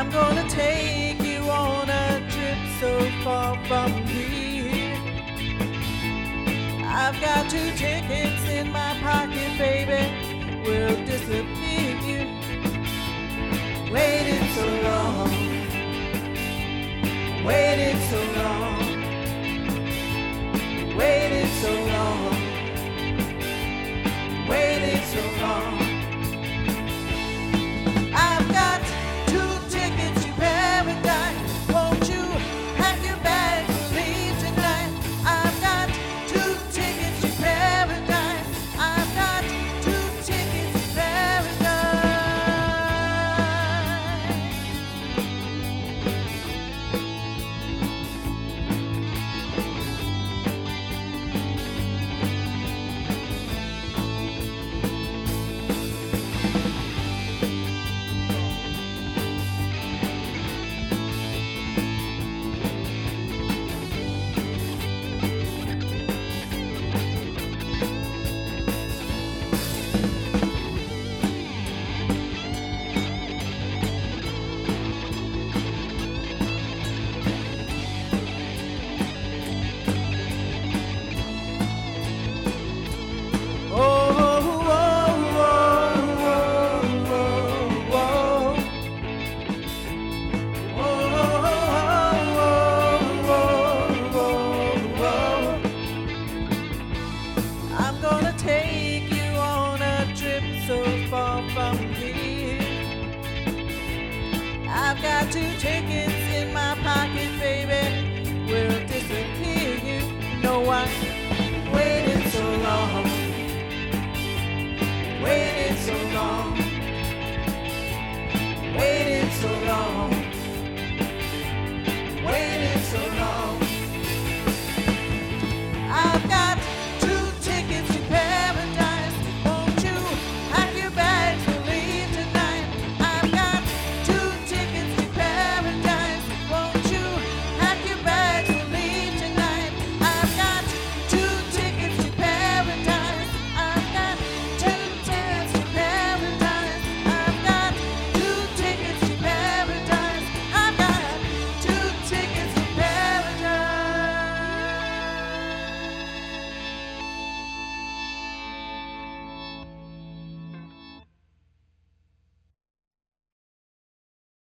I'm gonna take you on a trip so far from here. I've got 2 tickets in my pocket, baby. We'll disappear. Waited so long, waited so long, waited so long, waited so long. I've got 2 tickets to paradise. Won't you pack your bags and leave tonight? I've got 2 tickets to paradise. I've got 2 tickets to paradise. I'm gonna take you on a trip so far from here. I've got 2 tickets